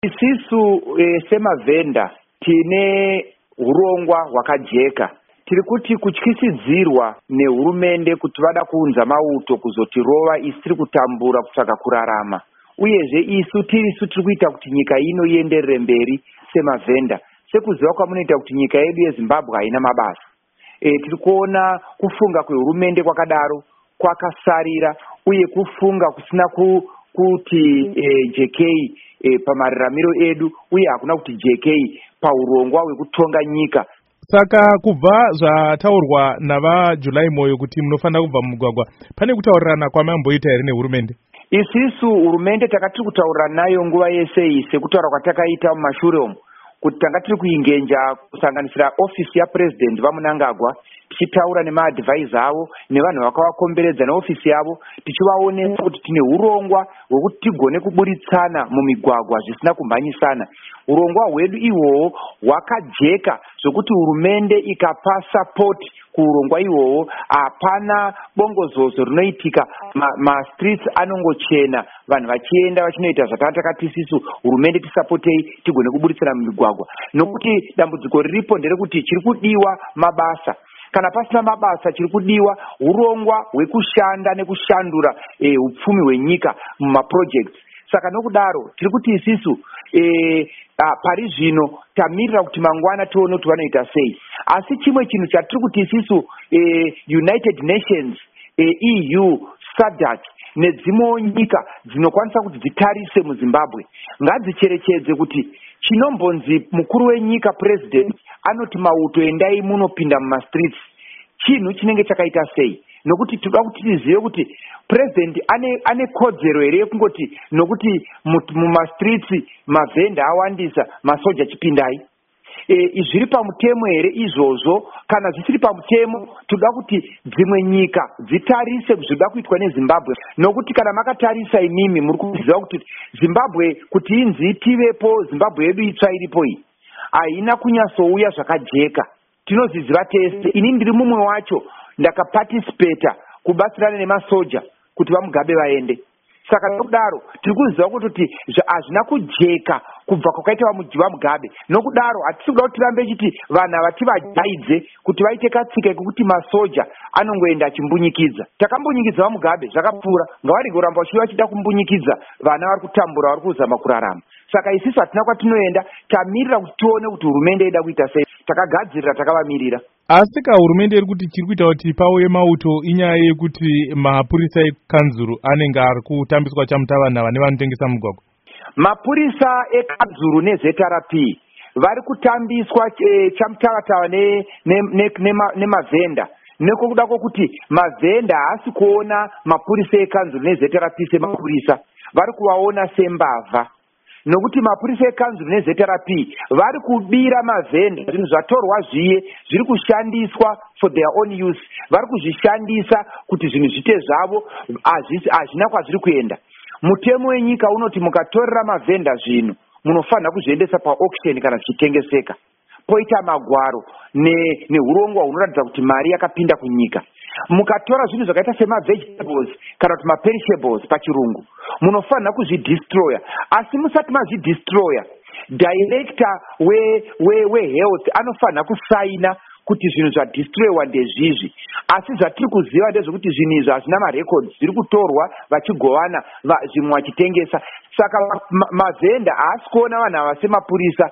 Isisu semavhenda tine hurongwa hwakajeka. Tiri kuti kutyisidzirwa nehurumende kuti vada kuunza mauto kuzotirova isi tiri kutambura kutsvaga kurarama. Uyezve isu tiri kuita kuti nyika ino ienderere mberi semavhenda. Sekuziva kwamunoita kuti nyika yedu yeZimbabwe haina mabasa. Tiri kuona kufunga kwehurumende kwakadaro kwakasarira uye kufunga kusina kuti JK pamararamiro edu uye hakuna kuti JK paurongwa hwekutonga nyika. Saka kubva zvataurwa navaJulai Moyo kuti munofanira kubva mumugwagwa, pane kutaurirana kwamamboita here nehurumende? Isisu hurumende takatiri kutaurirana nayo nguva yese iyi sekutaura kwatakaita mumashure umu kuti tanga tiri kuingenja kusanganisira ofisi yaPresident vaMunangagwa tichitaura nemaadvisor avo nevanhu vakavakomberedza neofisi yavo tichivaonesa kuti tine urongwa hwekuti tigone kuburitsana mumigwagwa zvisina kumhanyisana. Urongwa hwedu ihwohwo hwakajeka zvokuti hurumende ikapa support kuurongwa ihwohwo hapana bongozozo rinoitika, streets anongochena, vanhu vachienda vachinoita zvakatakati isisu hurumende tisapotei tigone kuburitsana mumigwagwa. Nokuti dambudziko riripo nderekuti chiri kudiwa mabasa. Kana pasina mabasa chiri kudiwa urongwa hwekushanda nekushandura upfumi hwenyika mumaprojects. Saka nokudaro tiri kuti isisu pari zvino tamirira kuti mangwana tione kuti vanoita sei. Asi chimwe chinhu chatiri kuti isisu United Nations, EU, SADC nedzimwe nyika dzinokwanisa kuti dzitarise muZimbabwe ngadzicherechedze kuti chinombonzi mukuru wenyika President anoti mauto endai munopinda mumastreets chinhu chinenge chakaita sei. Nokuti toda kuti tizive kuti President ane kodzero here yekungoti nokuti mumastreets mavhenda awandisa masoja chipindai. Zviri pamutemo here izvozvo? Kana zvisiri pamutemo toda kuti dzimwe nyika dzitarise zvoda kuitwa neZimbabwe. Nokuti kana makatarisa imimi muri kuziva kuti Zimbabwe kuti inzi itivepo, Zimbabwe yedu itsva iripo iyi haina kunyatsouya zvakajeka. Tinozviziva tese. Ini ndiri mumwe wacho ndakaparticipata kubatsirana nemasoja kuti vaMugabe vaende. Saka nokudaro tiri kuziva kuti hazvina kujeka kubva kwakaita vaMugabe. Nokudaro hatisi kuda kuti tirambe chiti vanhu ava tivajaidze kuti vaite katsika kekuti masoja anongoenda achimbunyikidza. Takambunyikidza vaMugabe zvakapfuura, ngavarege kuramba vachida kumbunyikidza vana vari kutambura vari kuzama kurarama. Saka isisu hatina kwatinoenda, tamirira kuti tione kuti hurumende ida kuita sei. Takagadzirira, takavamirira. Asi hurumende iri kuti chiri kuita kuti pauye mauto inyaya yekuti mapurisa ekanzuru anenge ari kutambiswa chamutavanhava nevanotengesa mugwagwa. Mapurisa ekanzuru neZRP vari kutambiswa chamutavatava nemavhenda nekuda kwokuti mavhenda haasi kuona mapurisa ekanzuru neZRP semapurisa, vari kuvaona sembavha. Nokuti mapurisa ekanzuru neZRP vari kubira mavhenda, zvinhu zvatorwa zviye zviri kushandiswa for their own use, vari kuzvishandisa kuti zvinhu zvite zvavo, hazvina kwazviri kuenda. Mutemo wenyika unoti mukatorera mavhenda zvinhu munofanira kuzviendesa paauction kana zvichitengeseka. Poita magwaro nehurongwa hunoratidza kuti mari yakapinda kunyika. Mukatora zvinhu zvakaita semavegetables kana kuti maperishables pachirungu munofanira kuzvidestroya. Asi musati mazvidestroya, director wehealth anofanira kusaina kuti zvinhu zvadestroywa ndezvizvi. Asi zvatiri kuziva ndezvekuti zvinhu izvi hazvina marecords, zviri kutorwa vachigovana zvimwe vachitengesa. Saka mavhenda haasi kuona vanhu ava semapurisa